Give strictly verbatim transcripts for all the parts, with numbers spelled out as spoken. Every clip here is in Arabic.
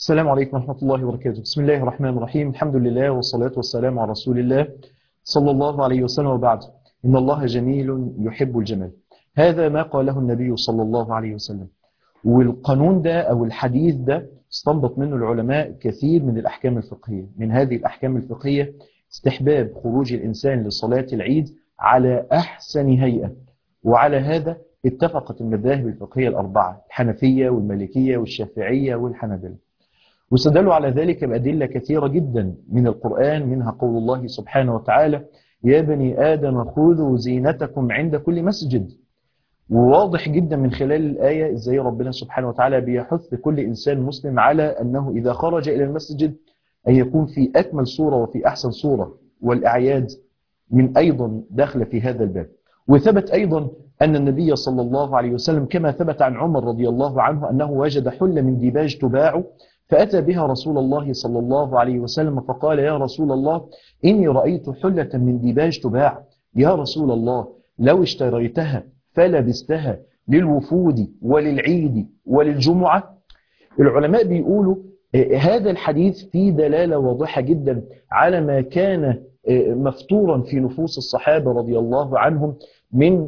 السلام عليكم ورحمة الله وبركاته. بسم الله الرحمن الرحيم. الحمد لله والصلاة والسلام على رسول الله صلى الله عليه وسلم، وبعد. إن الله جميل يحب الجمال. هذا ما قاله النبي صلى الله عليه وسلم، والقانون ده أو الحديث ده استنبط منه العلماء كثير من الأحكام الفقهية. من هذه الأحكام الفقهية استحباب خروج الإنسان لصلاة العيد على أحسن هيئة، وعلى هذا اتفقت المذاهب الفقهية الأربعة: الحنفية والمالكية والشافعية والحنابلة، واستدلوا على ذلك بأدلة كثيرة جدا من القرآن، منها قول الله سبحانه وتعالى: يا بني آدم خذوا زينتكم عند كل مسجد. وواضح جدا من خلال الآية ازاي ربنا سبحانه وتعالى بيحث كل إنسان مسلم على أنه إذا خرج إلى المسجد أن يكون في أكمل صورة وفي أحسن صورة، والأعياد من أيضا داخل في هذا الباب. وثبت أيضا أن النبي صلى الله عليه وسلم كما ثبت عن عمر رضي الله عنه أنه وجد حلة من ديباج تباع، فأتى بها رسول الله صلى الله عليه وسلم فقال: يا رسول الله، إني رأيت حلة من ديباج تباع، يا رسول الله لو اشتريتها فلبستها للوفود وللعيد وللجمعة. العلماء بيقولوا هذا الحديث فيه دلالة واضحة جدا على ما كان مفتورا في نفوس الصحابة رضي الله عنهم من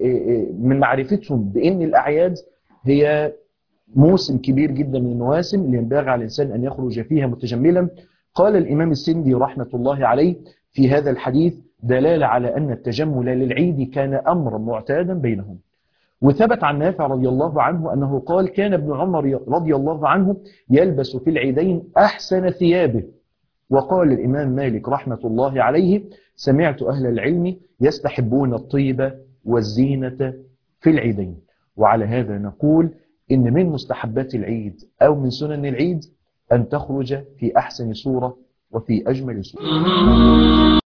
من معرفتهم بأن الأعياد هي موسم كبير جدا من المواسم اللي ينبغي على الإنسان أن يخرج فيها متجملا. قال الإمام السندي رحمة الله عليه في هذا الحديث دلالة على أن التجمل للعيد كان أمرا معتادا بينهم. وثبت عن نافع رضي الله عنه أنه قال: كان ابن عمر رضي الله عنه يلبس في العيدين أحسن ثيابه. وقال الإمام مالك رحمة الله عليه: سمعت أهل العلم يستحبون الطيب والزينة في العيدين. وعلى هذا نقول إن من مستحبات العيد أو من سنن العيد أن تخرج في أحسن صورة وفي أجمل صورة.